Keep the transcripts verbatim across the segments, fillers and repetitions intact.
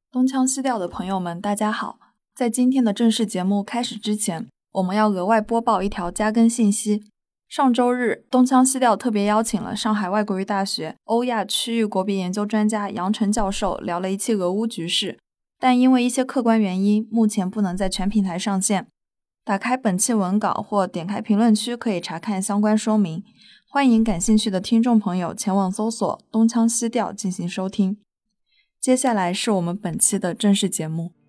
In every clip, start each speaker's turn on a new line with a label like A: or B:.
A: 东腔西调的朋友们大家好，在今天的正式节目开始之前，我们要额外播报一条加更信息。上周日，东腔西调特别邀请了上海外国语大学欧亚区域国别研究专家杨晨教授聊了一期俄乌局势，但因为一些客观原因，目前不能在全平台上线。打开本期文稿或点开评论区可以查看相关说明，欢迎感兴趣的听众朋友前往搜索东腔西调进行收听。接下来是我们本期的正式节目。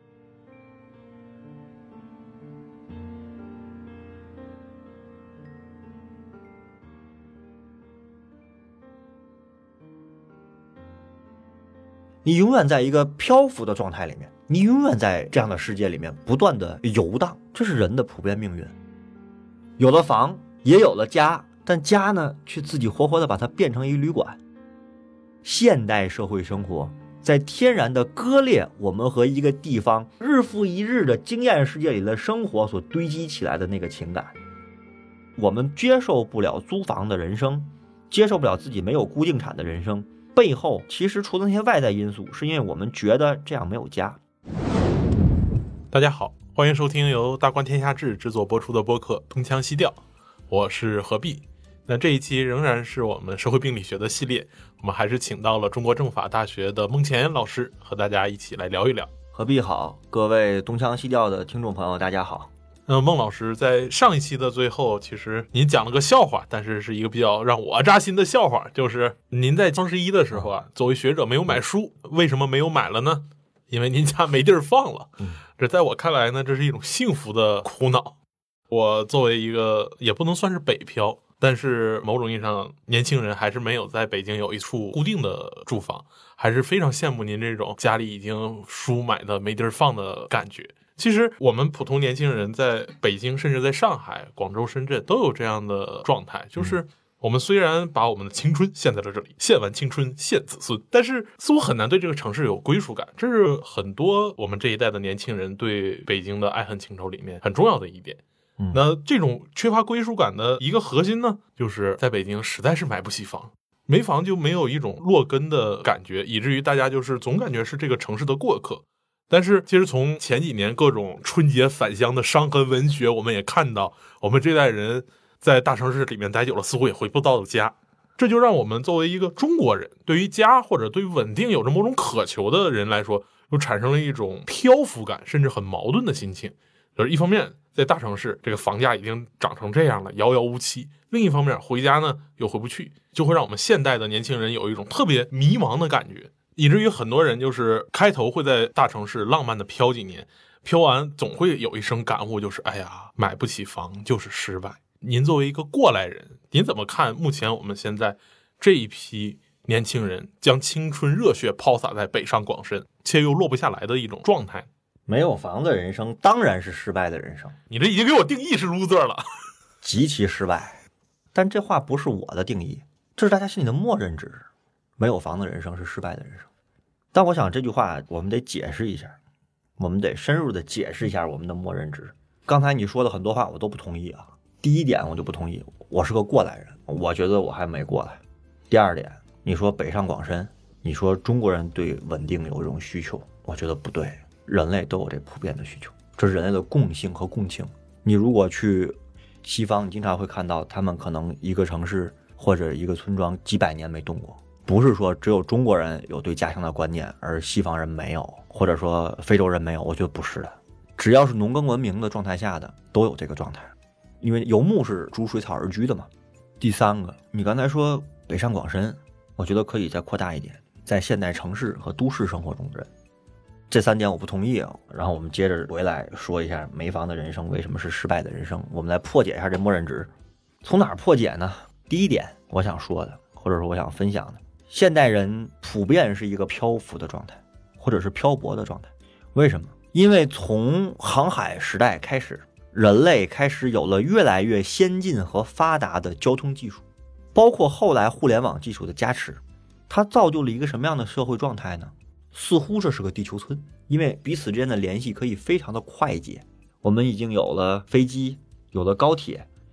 B: 你永远在一个漂浮的状态里面，你永远在这样的世界里面不断的游荡，这是人的普遍命运。有了房，也有了家，但家呢，却自己活活的把它变成一旅馆。现代社会生活在天然的割裂我们和一个地方日复一日的经验世界里的生活所堆积起来的那个情感。我们接受不了租房的人生，接受不了自己没有固定产的人生，背后其实除了那些外在因素，是因为我们觉得这样没有家。
C: 大家好，欢迎收听由大观天下志制作播出的播客东腔西调，我是何必。那这一期仍然是我们社会病理学的系列，我们还是请到了中国政法大学的孟乾老师和大家一起来聊一聊。
B: 何必好，各位东腔西调的听众朋友大家好。
C: 那孟老师在上一期的最后，其实您讲了个笑话，但是是一个比较让我扎心的笑话，就是您在双十一的时候啊，作为学者没有买书，为什么没有买了呢？因为您家没地儿放了。这在我看来呢，这是一种幸福的苦恼。我作为一个也不能算是北漂，但是某种意义上年轻人还是没有在北京有一处固定的住房，还是非常羡慕您这种家里已经书买的没地儿放的感觉。其实我们普通年轻人在北京甚至在上海、广州、深圳都有这样的状态，就是我们虽然把我们的青春献在了这里，献完青春献子孙，但是似乎很难对这个城市有归属感，这是很多我们这一代的年轻人对北京的爱恨情仇里面很重要的一点。那这种缺乏归属感的一个核心呢，就是在北京实在是买不起房，没房就没有一种落根的感觉，以至于大家就是总感觉是这个城市的过客。但是其实从前几年各种春节返乡的伤痕文学，我们也看到我们这代人在大城市里面待久了，似乎也回不到家。这就让我们作为一个中国人，对于家或者对于稳定有着某种渴求的人来说，又产生了一种漂浮感，甚至很矛盾的心情。就是一方面在大城市这个房价已经涨成这样了，遥遥无期，另一方面回家呢又回不去，就会让我们现代的年轻人有一种特别迷茫的感觉，以至于很多人就是开头会在大城市浪漫的飘几年，飘完总会有一声感悟，就是哎呀，买不起房就是失败。您作为一个过来人，您怎么看目前我们现在这一批年轻人将青春热血抛洒在北上广深却又落不下来的一种状态？
B: 没有房的人生当然是失败的人生。
C: 你这已经给我定义是 loser 了，
B: 极其失败。但这话不是我的定义，这是大家心里的默认值识。没有房的人生是失败的人生。但我想这句话我们得解释一下，我们得深入的解释一下我们的默认值。刚才你说的很多话我都不同意啊。第一点我就不同意，我是个过来人，我觉得我还没过来。第二点，你说北上广深，你说中国人对稳定有这种需求，我觉得不对。人类都有这普遍的需求，这是人类的共性和共情。你如果去西方，你经常会看到他们可能一个城市或者一个村庄几百年没动过，不是说只有中国人有对家乡的观念而西方人没有，或者说非洲人没有，我觉得不是的。只要是农耕文明的状态下的都有这个状态，因为游牧是逐水草而居的嘛。第三个，你刚才说北上广深，我觉得可以再扩大一点，在现代城市和都市生活中的人。这三点我不同意啊，然后我们接着回来说一下没房的人生为什么是失败的人生，我们来破解一下这默认值。从哪儿破解呢？第一点我想说的，或者说我想分享的，现代人普遍是一个漂浮的状态，或者是漂泊的状态。为什么？因为从航海时代开始，人类开始有了越来越先进和发达的交通技术，包括后来互联网技术的加持，它造就了一个什么样的社会状态呢？似乎这是个地球村，因为彼此之间的联系可以非常的快捷。我们已经有了飞机，有了高铁，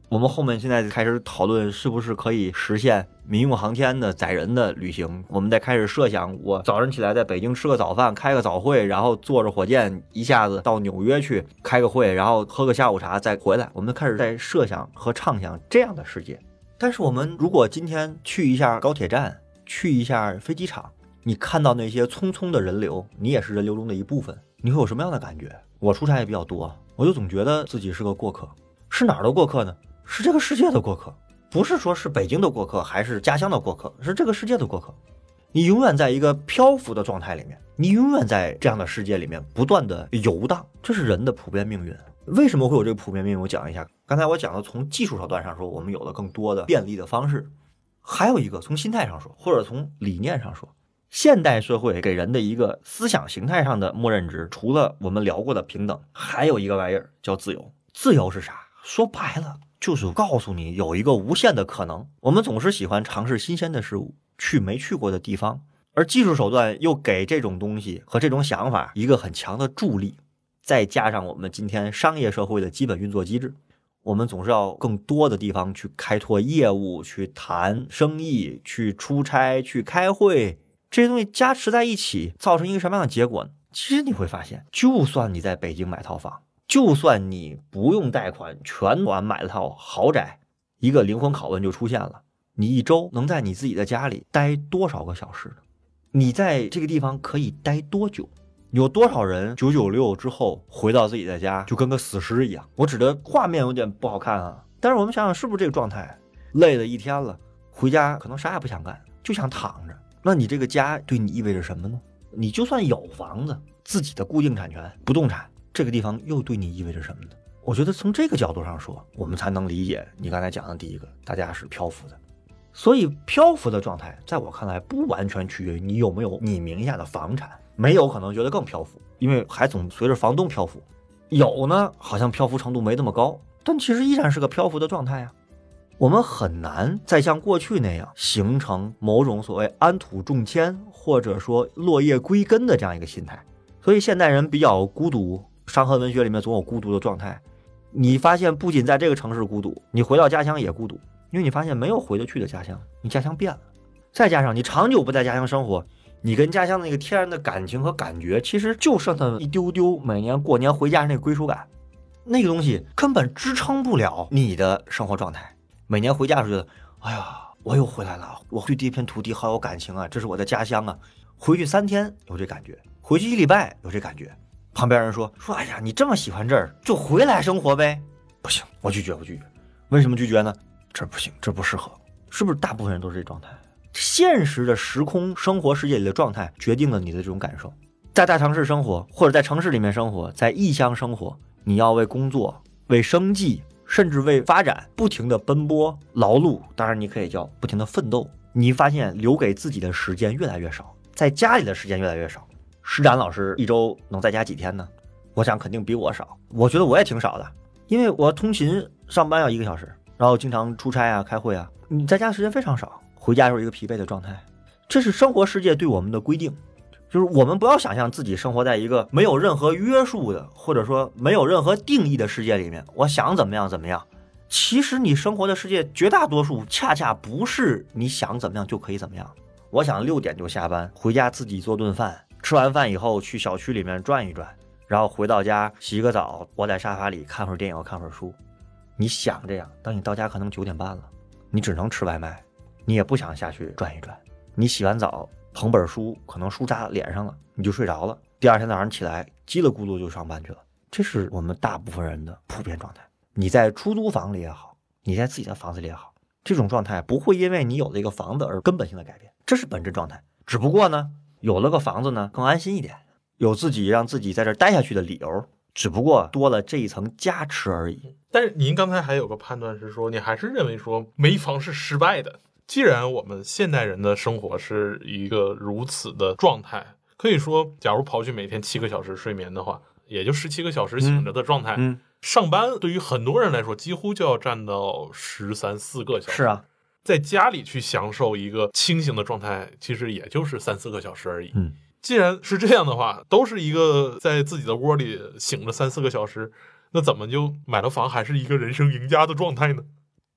B: 我们后面现在开始讨论是不是可以实现民用航天的载人的旅行，我们再开始设想我早上起来在北京吃个早饭，开个早会，然后坐着火箭一下子到纽约去开个会，然后喝个下午茶再回来，我们开始在设想和畅想这样的世界。但是我们如果今天去一下高铁站，去一下飞机场，你看到那些匆匆的人流，你也是人流中的一部分，你会有什么样的感觉？我出差也比较多，我就总觉得自己是个过客。是哪儿的过客呢？是这个世界的过客，不是说是北京的过客还是家乡的过客，是这个世界的过客。你永远在一个漂浮的状态里面，你永远在这样的世界里面不断的游荡，这是人的普遍命运。为什么会有这个普遍命运？我讲一下。刚才我讲的从技术手段上说，我们有了更多的便利的方式，还有一个从心态上说，或者从理念上说，现代社会给人的一个思想形态上的默认值，除了我们聊过的平等，还有一个玩意儿叫自由。自由是啥？说白了就是告诉你有一个无限的可能。我们总是喜欢尝试新鲜的事物，去没去过的地方，而技术手段又给这种东西和这种想法一个很强的助力，再加上我们今天商业社会的基本运作机制，我们总是要更多的地方去开拓业务，去谈生意，去出差，去开会，这些东西加持在一起造成一个什么样的结果呢？其实你会发现，就算你在北京买套房，就算你不用贷款全款买了套豪宅，一个灵魂拷问就出现了，你一周能在你自己的家里待多少个小时呢？你在这个地方可以待多久？有多少人九九六之后回到自己的家就跟个死尸一样？我指的画面有点不好看啊，但是我们想想是不是这个状态？累了一天了，回家可能啥也不想干，就想躺着。那你这个家对你意味着什么呢？你就算有房子，自己的固定产权不动产，这个地方又对你意味着什么呢？我觉得从这个角度上说，我们才能理解你刚才讲的第一个，大家是漂浮的。所以漂浮的状态在我看来不完全取决于你有没有你名下的房产，没有可能觉得更漂浮，因为还总随着房东漂浮。有呢，好像漂浮程度没那么高，但其实依然是个漂浮的状态啊。我们很难再像过去那样形成某种所谓安土重迁或者说落叶归根的这样一个心态。所以现代人比较孤独，伤痕文学里面总有孤独的状态。你发现不仅在这个城市孤独，你回到家乡也孤独，因为你发现没有回得去的家乡，你家乡变了。再加上你长久不在家乡生活，你跟家乡的那个天然的感情和感觉其实就剩下一丢丢每年过年回家那个归属感，那个东西根本支撑不了你的生活状态。每年回家的时候觉得，哎呀，我又回来了，我对这片土地好有感情啊，这是我的家乡啊。回去三天有这感觉，回去一礼拜有这感觉。旁边人说说，哎呀，你这么喜欢这儿，就回来生活呗。不行，我拒绝，我拒绝。为什么拒绝呢？这不行，这不适合。是不是大部分人都是这状态？现实的时空生活世界里的状态决定了你的这种感受。在大城市生活，或者在城市里面生活，在异乡生活，你要为工作、为生计，甚至为发展不停的奔波劳碌，当然你可以叫不停的奋斗。你发现留给自己的时间越来越少，在家里的时间越来越少。施展老师一周能在家几天呢？我想肯定比我少，我觉得我也挺少的，因为我通勤上班要一个小时，然后经常出差啊、开会啊，你在家时间非常少，回家就是一个疲惫的状态。这是生活世界对我们的规定，就是我们不要想象自己生活在一个没有任何约束的，或者说没有任何定义的世界里面，我想怎么样怎么样。其实你生活的世界绝大多数恰恰不是你想怎么样就可以怎么样。我想六点就下班，回家自己做顿饭，吃完饭以后去小区里面转一转，然后回到家洗个澡，窝在沙发里看会儿电影，看会儿书。你想这样，当你到家可能九点半了，你只能吃外卖，你也不想下去转一转。你洗完澡捧本书，可能书扎脸上了，你就睡着了。第二天早上起来叽里咕噜就上班去了。这是我们大部分人的普遍状态。你在出租房里也好，你在自己的房子里也好，这种状态不会因为你有了一个房子而根本性的改变，这是本质状态。只不过呢，有了个房子呢更安心一点，有自己让自己在这待下去的理由，只不过多了这一层加持而已。
C: 但是您刚才还有个判断是说，你还是认为说没房是失败的。既然我们现代人的生活是一个如此的状态，可以说假如刨去每天七个小时睡眠的话，也就十七个小时醒着的状态、嗯嗯、上班对于很多人来说几乎就要占到十三四个小时。
B: 是啊，
C: 在家里去享受一个清醒的状态其实也就是三四个小时而已。
B: 嗯，
C: 既然是这样的话，都是一个在自己的窝里醒了三四个小时，那怎么就买了房还是一个人生赢家的状态呢？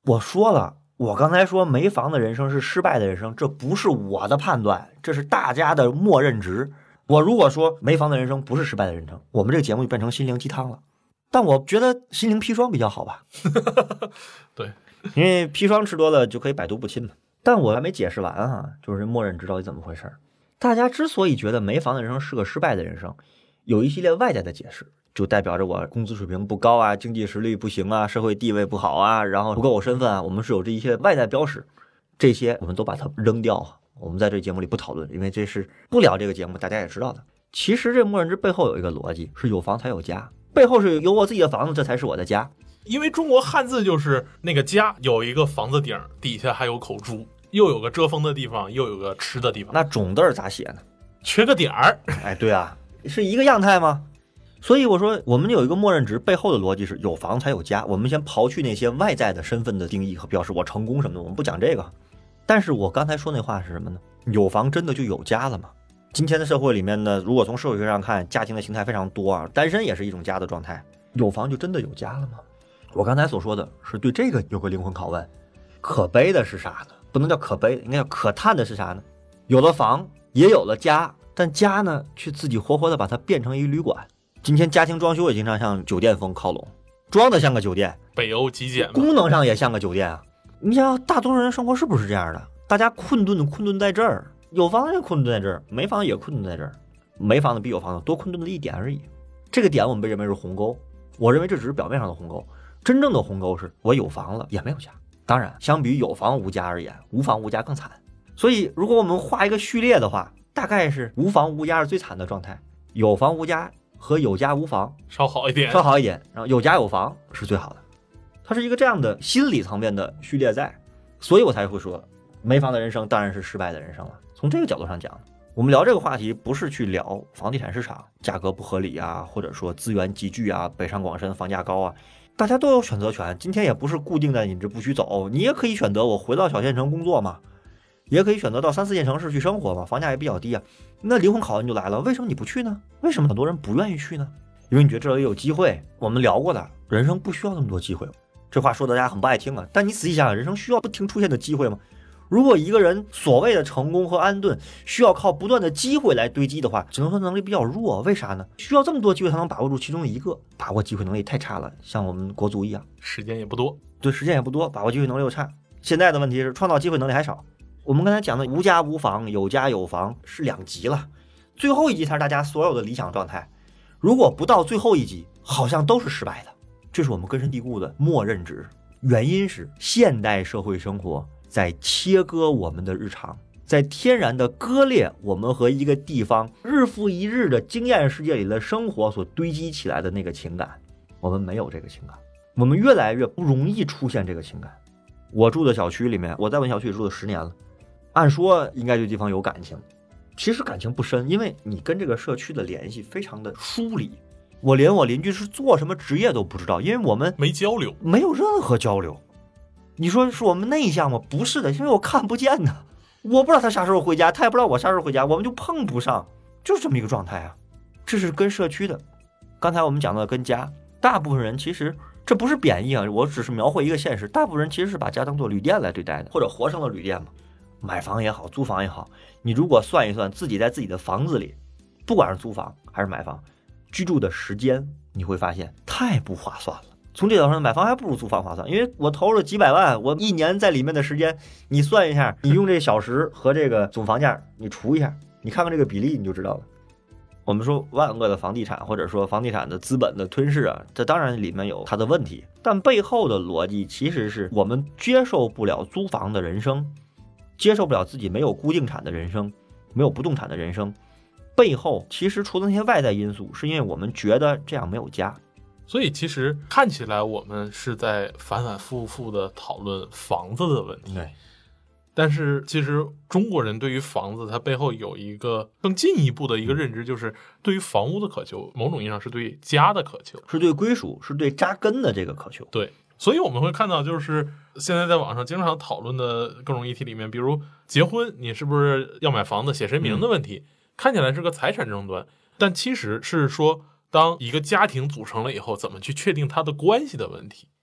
B: 我说了，我刚才说没房的人生是失败的人生，这不是我的判断，这是大家的默认值。我如果说没房的人生不是失败的人生，我们这个节目就变成心灵鸡汤了。但我觉得心灵砒霜比较好吧。
C: 对，
B: 因为砒霜吃多了就可以百毒不侵嘛。但我还没解释完啊，就是默认值到底怎么回事。大家之所以觉得没房的人生是个失败的人生，有一系列外在的解释，就代表着我工资水平不高啊，经济实力不行啊，社会地位不好啊，然后不够我身份啊，我们是有这一些外在标识，这些我们都把它扔掉啊。我们在这节目里不讨论，因为这是不聊这个节目大家也知道的。其实这默认值背后有一个逻辑，是有房才有家，背后是有我自己的房子，这才是我的家。
C: 因为中国汉字就是那个家有一个房子顶，底下还有口珠，又有个遮风的地方，又有个吃的地方。
B: 那种字咋写呢？
C: 缺个点儿。
B: 哎，对啊，是一个样态吗？所以我说我们有一个默认值，背后的逻辑是有房才有家。我们先刨去那些外在的身份的定义和标识，我成功什么的，我们不讲这个。但是我刚才说那话是什么呢？有房真的就有家了吗？今天的社会里面呢，如果从社会学上看，家庭的形态非常多啊，单身也是一种家的状态。有房就真的有家了吗？我刚才所说的是对这个有个灵魂拷问。可悲的是啥呢？不能叫可悲，应该叫可叹的是啥呢？有了房也有了家，但家呢却自己活活的把它变成一旅馆。今天家庭装修也经常向酒店风靠拢，装的像个酒店，
C: 北欧极简，
B: 功能上也像个酒店啊。你想大多数人生活是不是这样的？大家困顿困顿在这儿，有房也困顿在这儿，没房也困顿在这儿，没房子比有房子多困顿的一点而已。这个点我们被认为是鸿沟，我认为这只是表面上的鸿沟，真正的鸿沟是我有房了也没有家。当然相比于有房无家而言，无房无家更惨。所以如果我们画一个序列的话，大概是无房无家是最惨的状态，有房无家和有家无房
C: 稍好一点，
B: 稍好一点，然后有家有房是最好的。它是一个这样的心理层面的序列在，所以我才会说没房的人生当然是失败的人生了。从这个角度上讲，我们聊这个话题不是去聊房地产市场价格不合理啊，或者说资源集聚啊，北上广深房价高啊，大家都有选择权。今天也不是固定的你这不许走，你也可以选择我回到小县城工作嘛，也可以选择到三四线城市去生活嘛，房价也比较低啊。那灵魂拷问就来了，为什么你不去呢？为什么很多人不愿意去呢？因为你觉得这里有机会。我们聊过的，人生不需要那么多机会。这话说大家很不爱听啊，但你仔细想想，人生需要不停出现的机会吗？如果一个人所谓的成功和安顿需要靠不断的机会来堆积的话，只能说能力比较弱。为啥呢？需要这么多机会才能把握住其中的一个，把握机会能力太差了，像我们国足一样，
C: 时间也不多，
B: 对，时间也不多，把握机会能力又差。现在的问题是创造机会能力还少。我们刚才讲的无家无房有家有房是两极了，最后一级才是大家所有的理想状态。如果不到最后一级，好像都是失败的，这是我们根深蒂固的默认值。原因是现代社会生活在切割我们的日常，在天然的割裂我们和一个地方日复一日的经验世界里的生活所堆积起来的那个情感。我们没有这个情感，我们越来越不容易出现这个情感。我住的小区里面，我在我们小区里住了十年了，按说应该对地方有感情，其实感情不深，因为你跟这个社区的联系非常的疏离。我连我邻居是做什么职业都不知道，因为我们
C: 没交流，
B: 没有任何交流。你说是我们内向吗？不是的，因为我看不见呢，我不知道他啥时候回家，他也不知道我啥时候回家，我们就碰不上，就是这么一个状态啊。这是跟社区的。刚才我们讲到跟家，大部分人其实这不是贬义啊，我只是描绘一个现实，大部分人其实是把家当做旅店来对待的，或者活成了旅店嘛。买房也好，租房也好，你如果算一算自己在自己的房子里，不管是租房还是买房，居住的时间，你会发现太不划算了。从这角度上，买房还不如租房划算，因为我投了几百万，我一年在里面的时间，你算一下，你用这小时和这个总房价你除一下，你看看这个比例你就知道了。我们说万恶的房地产，或者说房地产的资本的吞噬啊，这当然里面有它的问题，但背后的逻辑其实是我们接受不了租房的人生，接受不了自己没有固定产的人生，没有不动产的人生，背后其实除了那些外在因素，是因为我们觉得这样没有家。
C: 所以其实看起来我们是在反反复复的讨论房子的问题，
B: 对。
C: 但是其实中国人对于房子，它背后有一个更进一步的一个认知，就是对于房屋的渴求，某种意义上是对家的渴求，
B: 是对归属，是对扎根的这个渴求。
C: 对，所以我们会看到，就是现在在网上经常讨论的各种议题里面，比如结婚，你是不是要买房子、写谁名的问题，嗯、看起来是个财产争端，但其实是说，当一个家庭组成了以后，怎么去确定它的关系的问题。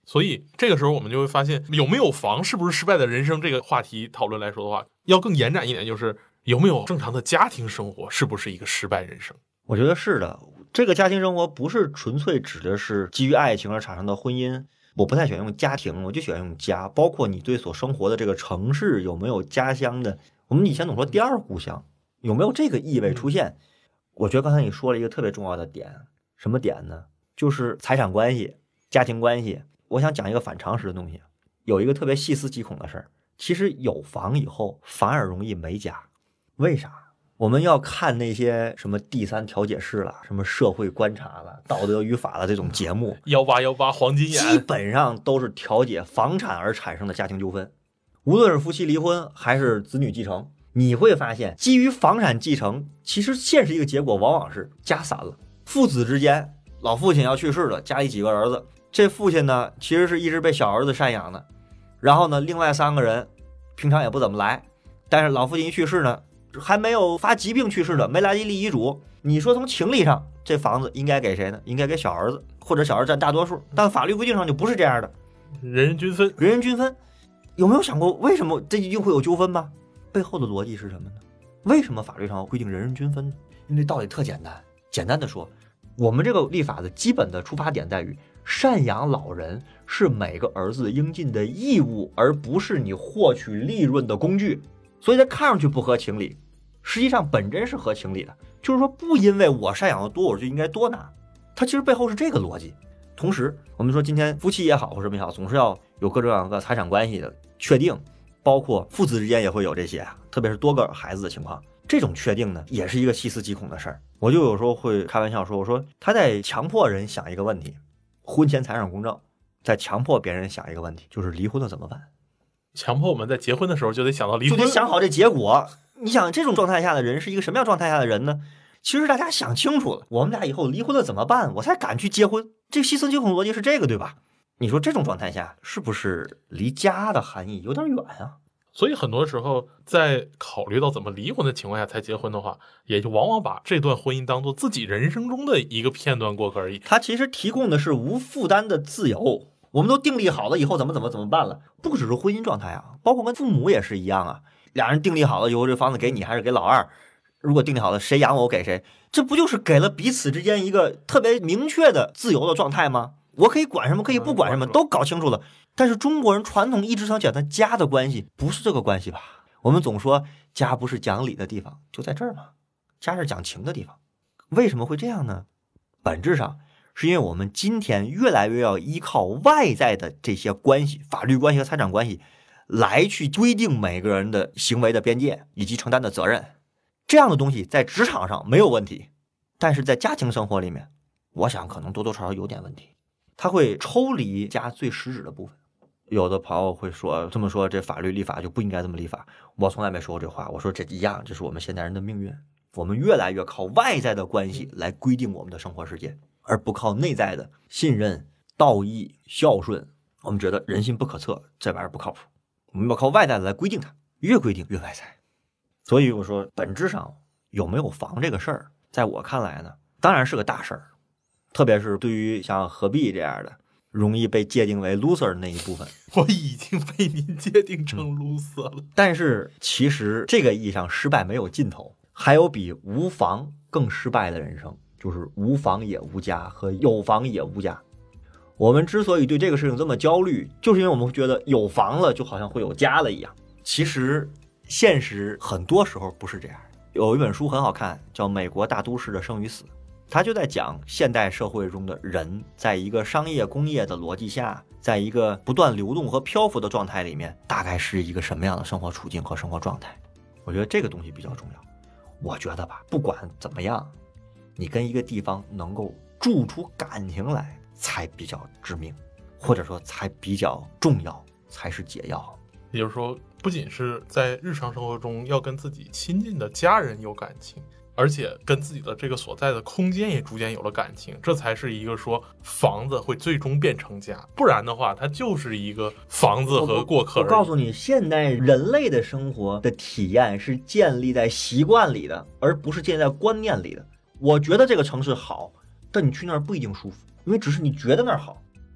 C: 所以这个时候我们就会发现，有没有房是不是失败的人生这个话题讨论来说的话，要更延展一点，就是有没有正常的家庭生活是不是一个失败人生。
B: 我觉得是的，这个家庭生活不是纯粹指的是基于爱情而产生的婚姻，我不太喜欢用家庭，我就喜欢用家，包括你对所生活的这个城市有没有家乡的，我们以前总说第二故乡，有没有这个意味出现。我觉得刚才你说了一个特别重要的点，什么点呢？就是财产关系、家庭关系。我想讲一个反常识的东西，有一个特别细思极恐的事儿，其实有房以后反而容易没家。为啥？我们要看那些什么第三调解室了，什么社会观察了，道德与法了这种节目，
C: 幺八幺八黄金眼，
B: 基本上都是调解房产而产生的家庭纠纷。无论是夫妻离婚还是子女继承，你会发现基于房产继承，其实现实一个结果往往是家散了，父子之间，老父亲要去世了，家里几个儿子，这父亲呢其实是一直被小儿子赡养的，然后呢另外三个人平常也不怎么来，但是老父亲一去世呢，还没有发疾病去世的，没来得及立遗嘱，你说从情理上这房子应该给谁呢？应该给小儿子，或者小儿子占大多数，但法律规定上就不是这样的，
C: 人人均分，
B: 人人均分。有没有想过为什么这一定会有纠纷吗？背后的逻辑是什么呢？为什么法律上规定人人均分呢？因为道理特简单，简单的说，我们这个立法的基本的出发点在于赡养老人是每个儿子应尽的义务，而不是你获取利润的工具。所以它看上去不合情理，实际上本真是合情理的，就是说不因为我赡养的多我就应该多拿，它其实背后是这个逻辑。同时我们说今天夫妻也好或什么也好，总是要有各种各样的财产关系的确定，包括父子之间也会有这些，特别是多个孩子的情况，这种确定呢也是一个细思极恐的事儿。我就有时候会开玩笑说，我说他在强迫人想一个问题，婚前财产公证，在强迫别人想一个问题，就是离婚了怎么办。
C: 强迫我们在结婚的时候就得想到离婚，
B: 就得想好这结果。你想这种状态下的人是一个什么样状态下的人呢？其实大家想清楚了，我们俩以后离婚了怎么办，我才敢去结婚。这个细思极恐逻辑是这个，对吧？你说这种状态下是不是离家的含义有点远啊？
C: 所以很多时候在考虑到怎么离婚的情况下才结婚的话，也就往往把这段婚姻当做自己人生中的一个片段过客而已。
B: 它其实提供的是无负担的自由，我们都订立好了以后怎么怎么怎么办了，不只是婚姻状态啊，包括跟父母也是一样啊。俩人订立好了以后，这房子给你还是给老二，如果订立好了谁养我给谁，这不就是给了彼此之间一个特别明确的自由的状态吗？我可以管什么可以不管什么都搞清楚了。但是中国人传统一直想讲的家的关系不是这个关系吧？我们总说家不是讲理的地方，就在这儿嘛，家是讲情的地方。为什么会这样呢？本质上是因为我们今天越来越要依靠外在的这些关系，法律关系和财产关系来去规定每个人的行为的边界以及承担的责任。这样的东西在职场上没有问题，但是在家庭生活里面，我想可能多多少少有点问题。它会抽离家最实质的部分。有的朋友会说，这么说这法律立法就不应该这么立法，我从来没说过这话。我说这一样，这是我们现代人的命运，我们越来越靠外在的关系来规定我们的生活世界，而不靠内在的信任、道义、孝顺。我们觉得人心不可测，这玩意儿不靠谱，我们要靠外在的来规定它，越规定越外在。所以我说本质上有没有房这个事儿，在我看来呢，当然是个大事儿，特别是对于像何必这样的容易被界定为 loser 的那一部分。
C: 我已经被您界定成 loser 了、嗯、
B: 但是其实这个意义上失败没有尽头，还有比无房更失败的人生，就是无房也无家和有房也无家。我们之所以对这个事情这么焦虑，就是因为我们会觉得有房了就好像会有家了一样。其实现实很多时候不是这样。有一本书很好看，叫《美国大都市的生与死》，他就在讲现代社会中的人在一个商业工业的逻辑下，在一个不断流动和漂浮的状态里面，大概是一个什么样的生活处境和生活状态。我觉得这个东西比较重要。我觉得吧，不管怎么样，你跟一个地方能够住出感情来才比较致命，或者说才比较重要，才是解药。
C: 也就是说，不仅是在日常生活中要跟自己亲近的家人有感情，而且跟自己的这个所在的空间也逐渐有了感情，这才是一个说房子会最终变成家，不然的话它就是一个房子和过客而已。
B: 我告诉你，现代人类的生活的体验是建立在习惯里的，而不是建立在观念里的。我觉得这个城市好，但你去那儿不一定舒服，因为只是你觉得那儿好。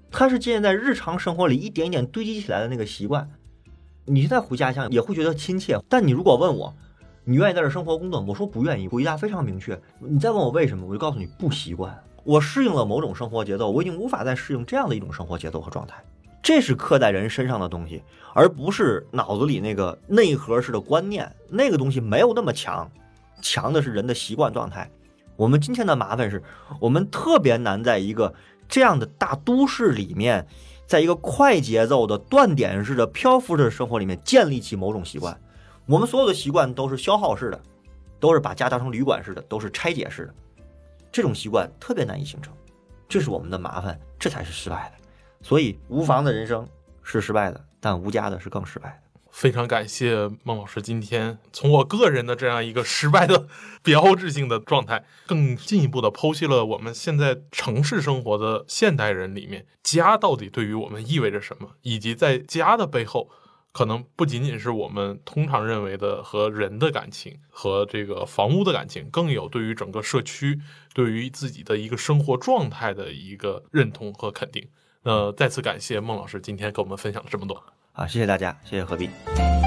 B: 它是建立在日常生活里一点一点堆积起来的那个习惯。你现在回家乡也会觉得亲切，但你如果问我你愿意在这生活工作，我说不愿意，回答非常明确。你再问我为什么，我就告诉你不习惯。我适应了某种生活节奏，我已经无法再适应这样的一种生活节奏和状态。这是刻在人身上的东西，而不是脑子里那个内核式的观念，那个东西没有那么强，强的是人的习惯状态。我们今天的麻烦是，我们特别难在一个这样的大都市里面，在一个快节奏的断点式的漂浮式的生活里面建立起某种习惯。我们所有的习惯都是消耗式的，都是把家当成旅馆式的，都是拆解式的，这种习惯特别难以形成，这是我们的麻烦，这才是失败的。所以无房的人生是失败的，但无家的是更失败的。
C: 非常感谢孟老师今天从我个人的这样一个失败的标志性的状态，更进一步的剖析了我们现在城市生活的现代人里面，家到底对于我们意味着什么，以及在家的背后可能不仅仅是我们通常认为的和人的感情和这个房屋的感情，更有对于整个社区对于自己的一个生活状态的一个认同和肯定。那再次感谢孟老师今天跟我们分享了这么多。
B: 好，谢谢大家，谢谢何必。